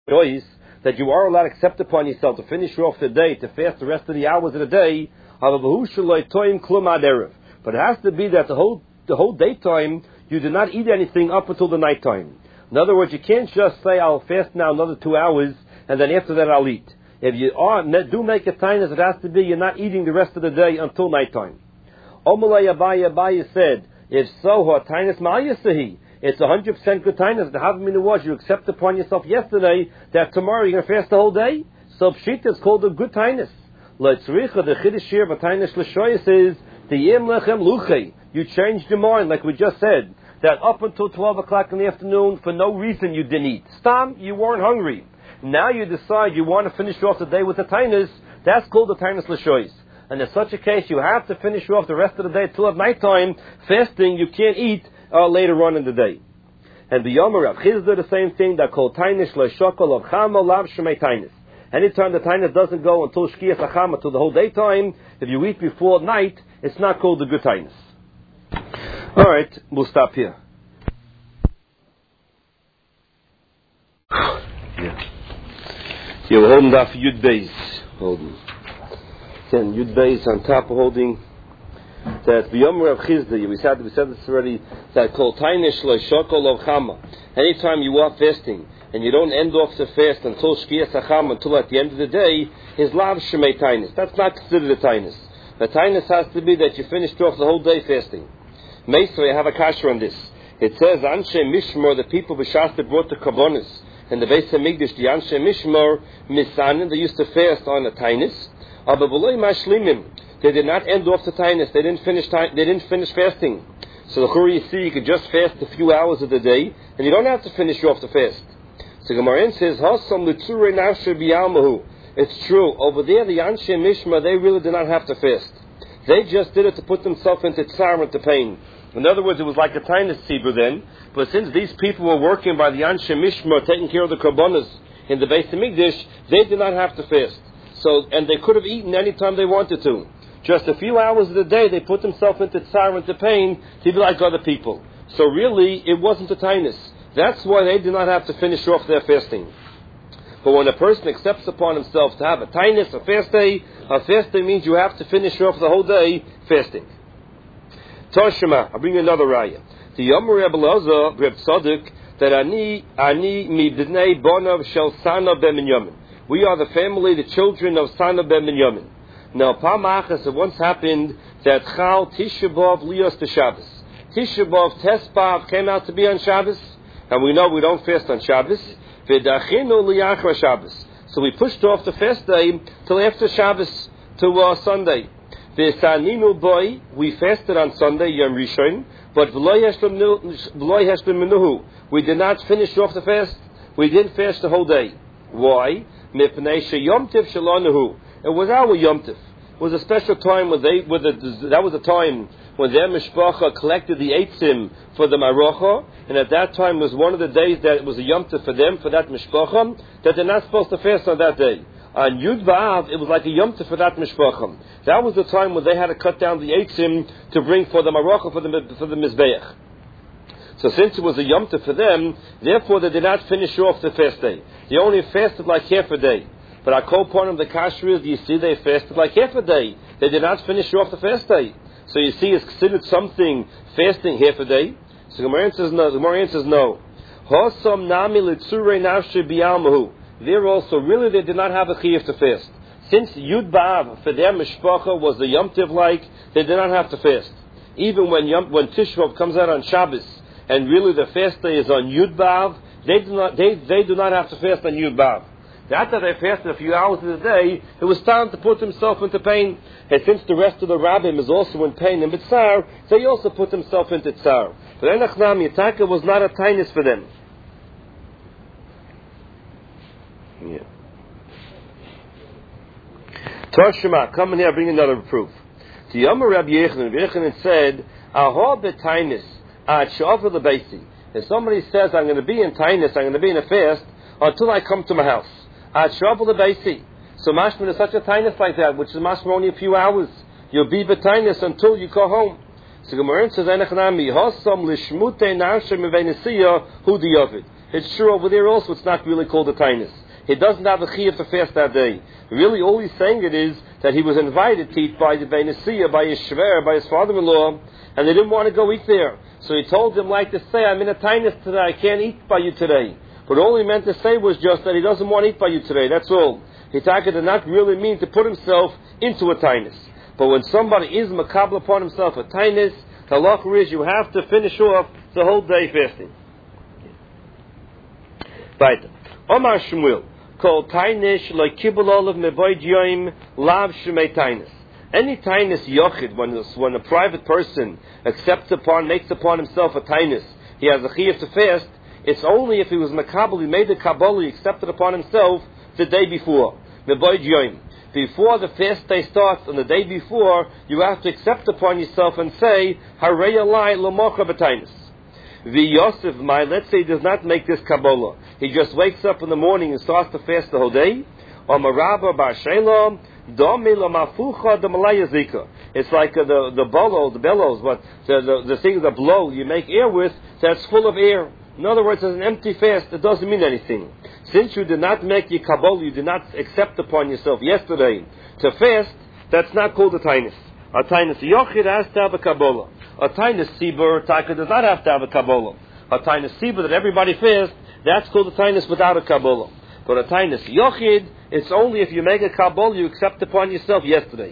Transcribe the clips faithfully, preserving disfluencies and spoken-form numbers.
choice that you are allowed to accept upon yourself to finish off the day, to fast the rest of the hours of the day. But it has to be that the whole the whole daytime you do not eat anything up until the nighttime. In other words, you can't just say I'll fast now another two hours and then after that I'll eat. If you are, do make a tainus, it has to be you're not eating the rest of the day until nighttime. Omalei Abaye Abaye said, if so, tainus ma'ayasahi. It's a hundred percent good tainus. The havamina was you accept upon yourself yesterday that tomorrow you're going to fast the whole day. So pshita is called a good tainus. Leitzricha the chiddush here b'tainus l'shoyis is the yim lechem luchei. You changed your mind, like we just said, that up until twelve o'clock in the afternoon, for no reason you didn't eat. Stam, you weren't hungry. Now you decide you want to finish off the day with the tainus. That's called the tainus l'shoyis. And in such a case, you have to finish off the rest of the day till at nighttime. Fasting, you can't eat uh, later on in the day. And the Yomer Rav Chizda, the same thing, that called tainus l'shokol of chama lav shemei tainus. Anytime the tainus doesn't go until shkiyas achama, till the whole daytime, if you eat before night, it's not called the good tainus. All right, we'll stop here. Yeah. Yeah, we're holding off Yud Beis. Holding. Then Yud Beis on top of holding that B'Yom Rav Chizda, we said we said this already, that called Tainish L'Shokol of Chama. Anytime you are fasting and you don't end off the fast until Shkiyas HaChama, until at the end of the day, is Lav Shemei Tainus. That's not considered a Tainus. The Tainus has to be that you finished off the whole day fasting. Meisrei, I have a kasher on this. It says Anshe Mishmor, the people b'Shas that brought the Karbonis, and the Beis HaMikdash, the Anshe Mishmor Misanin, they used to fast on a Tainus. Aber v'loi mashlimim, they did not end off the tainus. They didn't finish. They didn't finish fasting. So the Churi, you see, you could just fast a few hours of the day, and you don't have to finish off the fast. So Gemara says, "Hasam l'tzurei nafshe b'yalmahu." It's true. Over there, the Anshe Mishma, they really did not have to fast. They just did it to put themselves into tsar and to pain. In other words, it was like a tainus tzibur then. But since these people were working by the Anshe Mishma, taking care of the karbonos in the Beis HaMikdash, they did not have to fast. So, and they could have eaten any time they wanted to. Just a few hours of the day, they put themselves into tsar and to pain to be like other people. So really, it wasn't a tainus. That's why they did not have to finish off their fasting. But when a person accepts upon himself to have a tainus, a fast day, a fast day means you have to finish off the whole day fasting. Toshima, I'll bring you another raya. The Yom Reb Elazar, Reb Tzadok, that ani ani mi b'nei bonav shel sana ben-Minyamin. We are the family, the children of Sana ben Binyamin. Now, Pamachas, it once happened that Chal Tisha B'Av Lios to Shabbos. Tisha B'Av Tespav came out to be on Shabbos, and we know we don't fast on Shabbos. V'dachinu liyachra Shabbos. So we pushed off the fast day till after Shabbos to uh, Sunday. V'saninu boy, we fasted on Sunday, Yom Rishon, but v'loy heshlim menuhu. We did not finish off the fast. We didn't fast the whole day. Why? It was our Yom Tiv. It was a special time when they, with the, that was a time when their mishpacha collected the eitzim for the marocha, and at that time was one of the days that it was a Yom Tiv for them, for that mishpacha, that they're not supposed to fast on that day. On Yud B'Av, it was like a Yom Tiv for that mishpacha. That was the time when they had to cut down the eitzim to bring for the marocha, for the, for the mizbeach. So since it was a Yom Tov for them, therefore they did not finish off the fast day. They only fasted like half a day. But our co-point of the kasher is, you see, they fasted like half a day. They did not finish off the fast day. So you see, it's considered something fasting half a day. So Gemara says no. The Gemara says no. Hosam nami litzurei nafshe b'yalmahu. There also, really, they did not have a chiyuv to fast. Since Yud B'Av for their mishpacha was the Yom Tov like, they did not have to fast. Even when Yom, when Tisha B'Av comes out on Shabbos, and really the fast day is on Yud B'Av, they do not they, they do not have to fast on Yud B'Av. After they fasted a few hours of the day, it was time to put himself into pain. And since the rest of the rabbim is also in pain and b'tzar, they also put themselves into tzar. But Enachnam Yitaka was not a tainus for them. Yeah. Toshima, come in here, bring another proof. To Yomer Rabbi Yechanan, Rabbi Yechanan said, Ahor b'tainus. If somebody says, I'm going to be in tainus, I'm going to be in a fast, until I come to my house. So mashman is such a tainus like that, which is mashman only a few hours. You'll be b'tainus until you go home. So Gemara says, it's true over there also it's not really called a tainus. He doesn't have a chiyuv to fast that day. Really, all he's saying it is that he was invited to eat by the Nesiya, by his shver, by his father-in-law, and they didn't want to go eat there. So he told them like to say, I'm in a tainus today, I can't eat by you today. But all he meant to say was just that he doesn't want to eat by you today, that's all. Hitaka did not really mean to put himself into a tainus. But when somebody is makabel upon himself a tainus, the halacha is you have to finish off the whole day fasting. Right. Omar Shmuel. Called tainish like kibbul olav mevoid yoim lav shemei tainus. Any tainus yochid, when when a private person accepts upon, makes upon himself a tainus, he has a chiyuv to fast. It's only if he was makabel, he made the kabbalah, he accepted upon himself the day before, mevoid yoim. Before the fast day starts, on the day before, you have to accept upon yourself and say harei alai lomocha b'tainus. The Yosef, my, let's say he does not make this Kabbalah. He just wakes up in the morning and starts to fast the whole day. It's like uh, the, the bellows, the bellows, but the, the, the things that blow, you make air with, that's full of air. In other words, it's an empty fast, it doesn't mean anything. Since you did not make your Kabbalah, you did not accept upon yourself yesterday to fast, that's not called a tainus. A tainus yochid has to have a Kabbalah. A tainus sibur taka does not have to have a Kabbalah. A tainus sibur that everybody fasts, that's called a tainus without a Kabbalah. But a tainus yochid, it's only if you make a Kabbalah you accept upon yourself yesterday.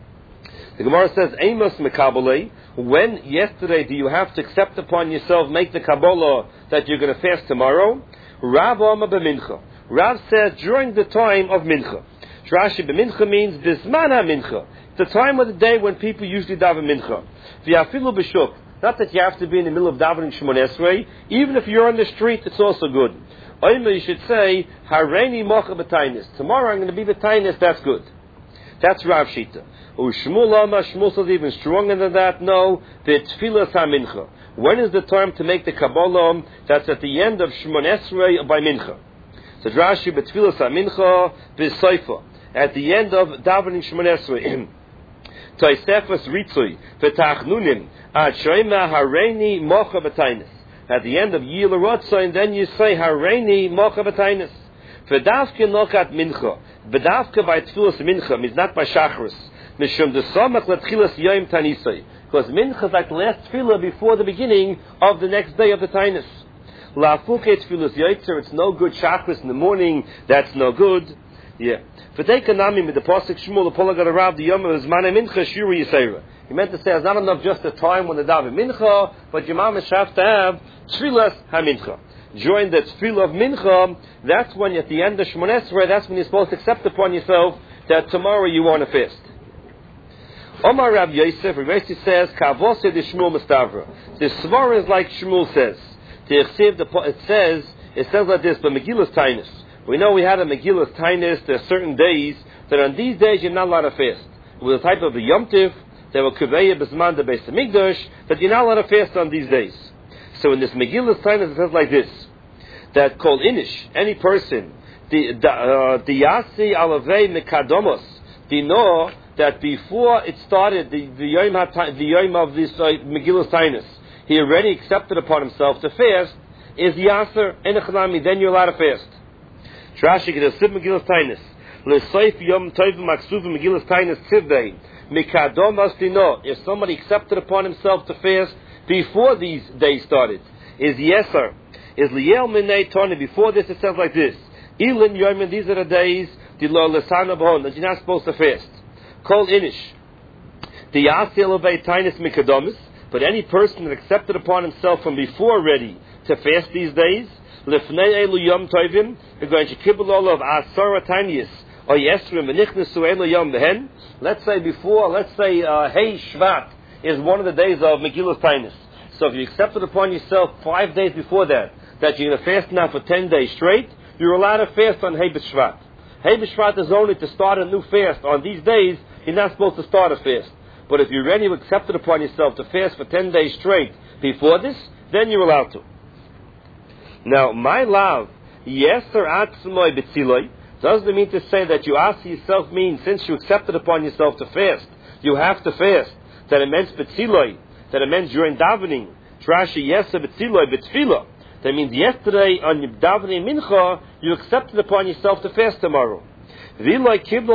The Gemara says, Amos mekabbalei, when yesterday do you have to accept upon yourself, make the Kabbalah that you're going to fast tomorrow? Rav Oma b'mincha. Rav says during the time of mincha. Rashi b'mincha means bisman ha-mincha. The time of the day when people usually daven mincha. V'yafilu b'shuk. Not that you have to be in the middle of davening Shemon Esrei. Even if you're on the street, it's also good. Oima, you should say, Hareini mocha b'tainis. Tomorrow I'm going to be b'tainis, that's good. That's Rav Shita. U'shmul Amma, Shmul says even stronger than that, no. V'tfilas ha-mincha. When is the time to make the Kabbalah? That's at the end of Shemon Esrei by mincha. So Rashi b'tfilas ha-mincha b'soifa. At the end of davening Shemon Esrei. Toisefas ritzui v'tachnunim ad shoyma hareini mocha b'tainis. At the end of Yil Rotzain, then you say hareini mocha b'tainis. V'davke nokat mincha. V'davke by tfilas mincha means not by shachris. Mishum desamach letchilas yom tanisai. Because mincha is like the last tefillah before the beginning of the next day of the tainis. La'afuke tfilas yotzer. It's no good shachris in the morning. That's no good. Yeah. For take a nami with the pasuk Shmuel, the Pola got around the yom of Zman mincha shuri yisera. He meant to say it's not enough just the time when the daven mincha, but your mamish have to have tfilas ha-mincha. During the tefillah of mincha, that's when at the end of Shemon Esrei, that's when you're supposed to accept upon yourself that tomorrow you want to fast. Omar Rav Yosef, Rav Yosef says, Kavose de Shmuel Mustavra. The Svar is like Shmuel says. It says, it says like this, but Megillah's Tainus. We know we had a Megillah's Tainus. There are certain days that on these days you're not allowed to fast. It was a type of a Yom Tiv, there were Kuveya B'Zman the Beis HaMikdash, that you're not allowed to fast on these days. So in this Megillah's Tainus it says like this, that called Inish, any person, the Yasi Alavei Mekadomos, the know that before it started, the, the Yom the Yom of this uh, Megillah's Tainus, he already accepted upon himself to fast, is Yasser Enechanami, then you're allowed to fast. Rashi get a Siv Megillah's Tainus. L'soif Yom Tov Maksuv Megillah's Tainus Tivdei. Mikadom Astino. If somebody accepted upon himself to fast before these days started, is Yeser. Is Liel Minei Toni. Before this it says like this. Ilin Yom, these are the days, the Lo Lesana Bahon, that you're not supposed to fast. Kol Inish. The Yasil of Tainus Mikadomis. But any person that accepted upon himself from before already to fast these days, Lefnei Elu Yom Tovim, we're going to kibbul all of Asara Tanius, or Yesrim, V'nichnesu Elu Yom Behen. Let's say before, let's say uh, Hey Shvat is one of the days of Megillah's Tainus. So if you accepted upon yourself five days before that, that you're going to fast now for ten days straight, you're allowed to fast on Hey B'Shvat. Hey B'Shvat is only to start a new fast. On these days, you're not supposed to start a fast. But if you already accepted upon yourself to fast for ten days straight before this, then you're allowed to. Now, my love, yeser atzmoi betziloi, doesn't mean to say that you ask yourself means since you accepted upon yourself to fast, you have to fast. That it means betziloi, that it means during davening. Trashi yeser betziloi betzfilah. That means yesterday on your davening mincha, you accepted upon yourself to fast tomorrow. If you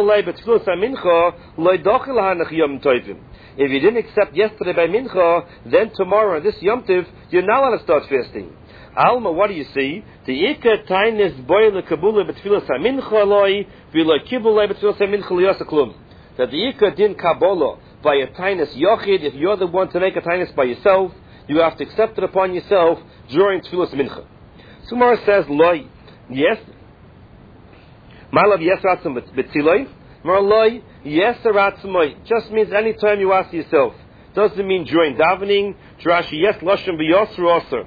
didn't accept yesterday by mincha, then tomorrow, this Yom Tov, you're not allowed to start fasting. Alma, what do you see? The ikar tainis boile kabula betfilas hamincha loy, v'lo kibule betfilas hamincha liyasaklum. That the ikar din kabbalah by a tainis yochid, if you're the one to make a tainis by yourself, you have to accept it upon yourself during tfilas mincha. Sumar says loy, yes. Malav yes ratzim betziloi, mar loy yes ratzimoy. Just means any time you ask yourself. Doesn't mean during davening. Drashi yes lashon b'yosru osir.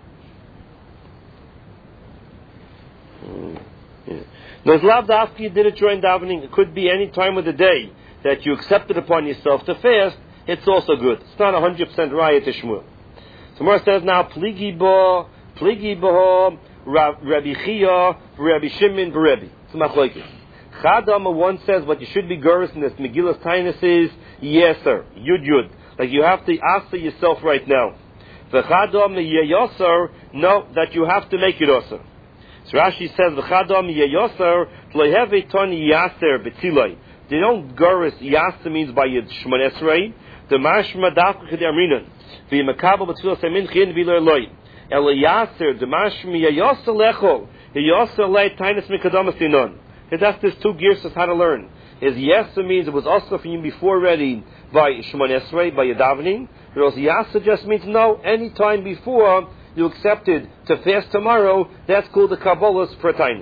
There's lav after you did it during davening. It could be any time of the day that you accepted upon yourself to fast. It's also good. It's not a hundred percent raya to Shmuel. So Gemara says now pligi bo, pligi bo, Rabbi Chia, Rabbi Shimon, Rabbi. It's machlokes. Chadam one says what you should be gurus in this Megillas Tainus is yes sir, yud yud. Like you have to answer yourself right now. V'chadam yeyoser, no, that you have to make it also. So Rashi says, "V'chadam yeyoser tlehevi ton yaser betzilai." They don't gurus. Yaser means by yid shmon esrei. The mashma dafka chedamrinan. V'yimakabel betzilas aminchin v'lo loy. El yaser the mashma yeyoser lechol. Yeyoser lei tainus mikadamas dinon. That's just two gears of how to learn. Is yaser means it was also for you before ready by shmon esrei by yadavening. Whereas yaser just means no, any time before you accepted to fast tomorrow, that's called the Kabbalah's for Tainus.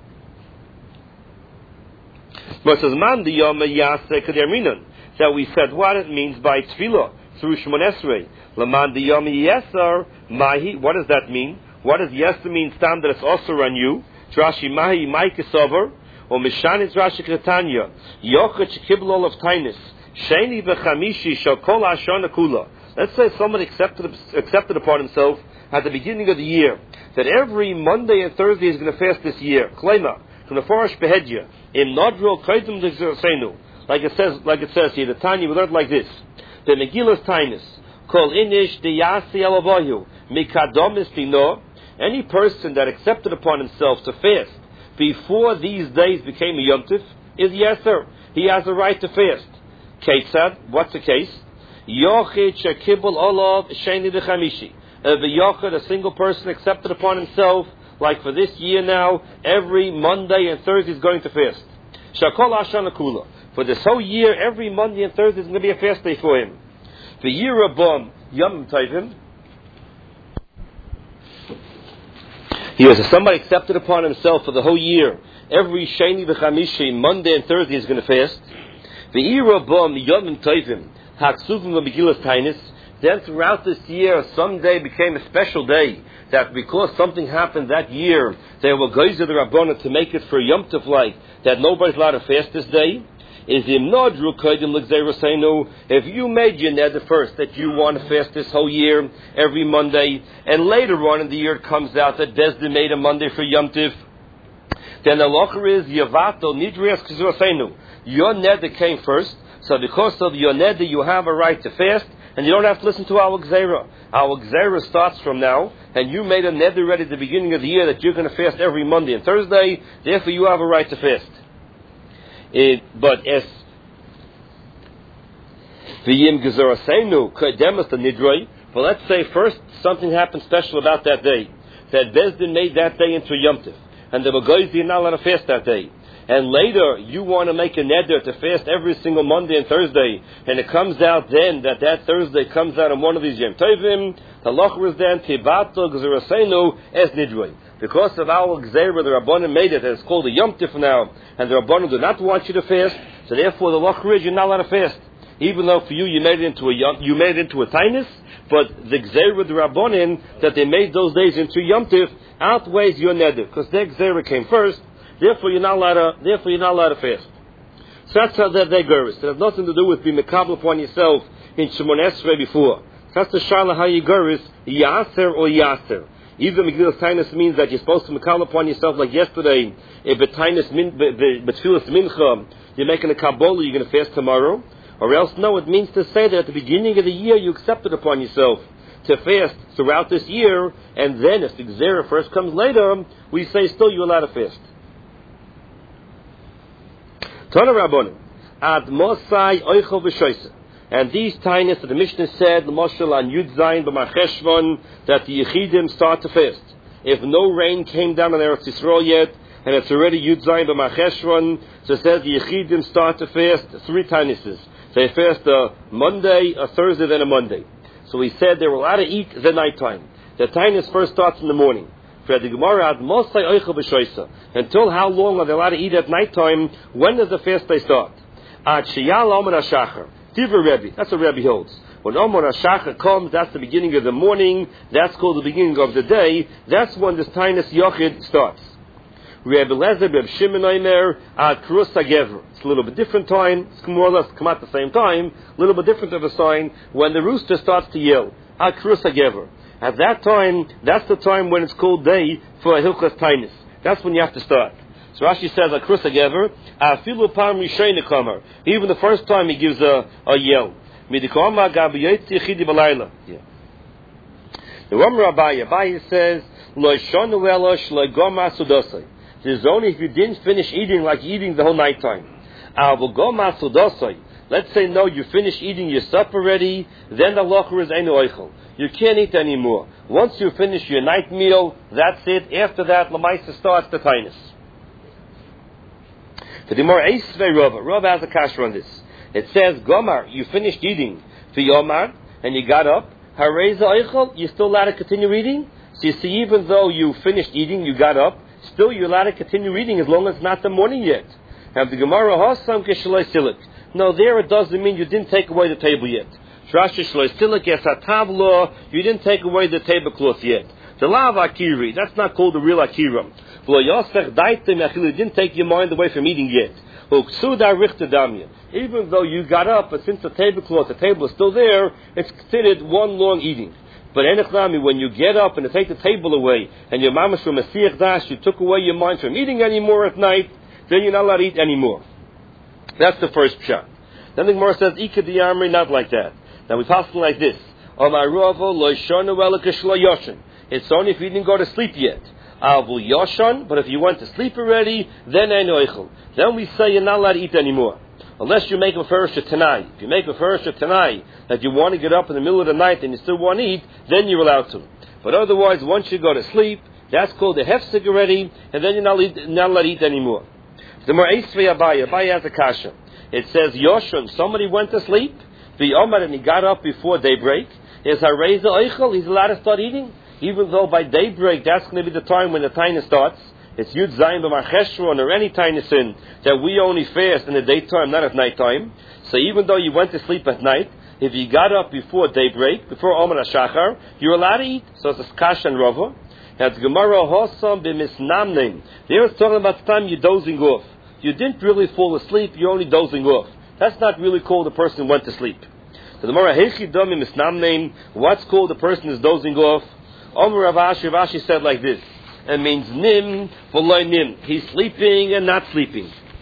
But says man the Yom Yaseh Kederminan. So we said what it means by Tefillah through Shmon Esrei. Laman the Yom Yesar Mahi. What does that mean? What does Yesar mean? Stand that it's also on you. Rashi Mahi Maikisover or Mishanit Rashi Ketanya Yochach Kiblol of Tainus Sheni v'Chamishi Shokol Ashana Kula. Let's say somebody accepted accepted upon himself at the beginning of the year that every Monday and Thursday is going to fast this year. Klema from the Farash Behedya in Nodril Kaidim Senu. Like it says, like it says here, the Tanya we learned like this: the Megillas Tainus Kol Inish Deyasi Elavayu Mikadom Istino. Any person that accepted upon himself to fast before these days became a Yom Tov is yes sir. He has a right to fast. Ketzad, what's the case? Yochid Shekibul Olav Sheni Dechamishi. The Yochid, a single person accepted upon himself, like for this year now, every Monday and Thursday is going to fast. Shakol Ashana Kula. For this whole year, every Monday and Thursday is going to be a fast day for him. The year Rabam Yom Tovim. He was somebody accepted upon himself for the whole year. Every Sheni V'Chamishi, Monday and Thursday is going to fast. The year Rabam Yom Tovim. Haksuvim Megillas Tainus. Then throughout this year, some day became a special day. That because something happened that year, they were guys of the Rabbana to make it for Yom Tov like that nobody's allowed to fast this day. Is im nodru kodim l'gzeirasenu. If you made your neder first that you want to fast this whole year every Monday, and later on in the year it comes out that Bezdin made a Monday for Yom Tov, then the locher is yavato nidrias k'zurasenu. Your neder came first. So because of your neder, you have a right to fast, and you don't have to listen to our gzeira. Our gzeira starts from now, and you made a neder ready at the beginning of the year that you're going to fast every Monday and Thursday, therefore you have a right to fast. It, but as v'yim gezorasenu kodemas the nidroi, well, let's say first something happened special about that day, that Bezdin made that day into Yom Tov, and the Bagoyz are not allowed to fast that day. And later, you want to make a neder to fast every single Monday and Thursday, and it comes out then that that Thursday comes out on one of these Yom Tovim, the locher is then tibato gzerasenu es nidroi. Because of our gzeira, the Rabbanim made it, and it's called a Yom Tov now, and the Rabbanim do not want you to fast, so therefore the locher is you're not allowed to fast. Even though for you, you made it into a Yom, you made it into a Tainus, but the gzeira, the Rabbanim, that they made those days into Yom Tov, outweighs your neder, because their gzeira came first. Therefore, you're not allowed to. Therefore, you're not allowed to fast. So that's how they're gurus. It has nothing to do with being mekabel upon yourself in Shemon Esrei before. That's the shala how you gurus yaser or yaser. Either Megillas Tainus means that you're supposed to mekabel upon yourself like yesterday. If Tainus betfilas mincha, you're making a kabbalah, you're going to fast tomorrow. Or else, no, it means to say that at the beginning of the year you accepted upon yourself to fast throughout this year, and then if the Gzera first comes later, we say still you're allowed to fast. Tana Rabbanim, Ad Mosai Oichel V'Shoisa. And these tainis that the Mishnah said, L'moshel on Yud Zayin b'Marcheshvan, that the Yechidim start to fast. If no rain came down on Eretz Yisrael yet, and it's already Yud Zayin b'Marcheshvan, so it says the Yechidim start to fast three tainises. They fast a Monday, a Thursday, then a Monday. So he said they were allowed to eat the nighttime. The tainis first starts in the morning. Until how long are they allowed to eat at nighttime? When does the fast day start? Ad Sheyal Omer HaShachar. Divrei Rebbe. That's what Rebbe holds. When Omer HaShachar comes, that's the beginning of the morning. That's called the beginning of the day. That's when this Tainus Yochid starts. Rebbe Lezer, Rebbe Shimon Omer, Ad Krus HaGever. It's a little bit different time. It's more or less come at the same time. A little bit different of a sign. When the rooster starts to yell. Ad Krus HaGever. At that time, that's the time when it's called day for a Hilchas Tainus. That's when you have to start. So Rashi says, "Akrus hagever, afilu pam rishayne kamer." Even the first time he gives a, a yell. Midikoma gabiyetzi chidi balayla. Yeah. The Ramar Abaye, Abaye says, "Lo shonu elosh lo goma sudosai." This is only if you didn't finish eating like eating the whole night time. Avo goma sudosai. Let's say no, you finish eating your supper already, then the locher is einu oichel. You can't eat anymore. Once you finish your night meal, that's it. After that, Lamaisa starts the tainus. The Gemara Eisvei Rava. Rava has a kasher on this. It says, Gomar, you finished eating for Yomar, and you got up. Hareza Eichel, you're still allowed to continue eating? So you see, even though you finished eating, you got up, still you're allowed to continue eating as long as it's not the morning yet. Now the Gemara Hasam Keshalei Silik. No, there it doesn't mean you didn't take away the table yet. Shrash Shalei Silik, yes, Atavlo, you didn't take away the tablecloth yet. The Lav Akiri, that's not called the real Akira. You didn't take your mind away from eating yet. Even though you got up, but since the tablecloth, the table is still there, it's considered one long eating. But when you get up and you take the table away, and your mamash from Mesiach Dash, you took away your mind from eating anymore at night, then you're not allowed to eat anymore. That's the first shot. Then the Gemara says, Ika Diyamri, not like that. Now we pass it like this. It's only if you didn't go to sleep yet. Avul Yoshan, but if you went to sleep already, then Einoichel. Then we say you're not allowed to eat anymore. Unless you make a first Tanai. If you make a first Tanai that you want to get up in the middle of the night and you still want to eat, then you're allowed to. But otherwise, once you go to sleep, that's called the hefsek already, and then you're not, not allowed to eat anymore. The more Eisvei Abaye, Abaye has a kasha. It says Yoshan, somebody went to sleep, the Omar, and he got up before daybreak. Is Hareza Eichel, he's allowed to start eating? Even though by daybreak, that's going to be the time when the tainus starts. It's Yud Zayin b'Marcheshvan or any tainus in that we only fast in the daytime, not at nighttime. So even though you went to sleep at night, if you got up before daybreak, before Omer HaShachar, you're allowed to eat. So it's a Kash and Rava. Now it's Gemara Hosam b'Misnamnim. There it's talking about the time you're dozing off. You didn't really fall asleep, you're only dozing off. That's not really called a person who went to sleep. So the Gemara Hechi Dami Misnamnim, what's called a person is dozing off? Omer Rav Ashi, Rav Ashi said like this. It means nim v'loy nim. He's sleeping and not sleeping.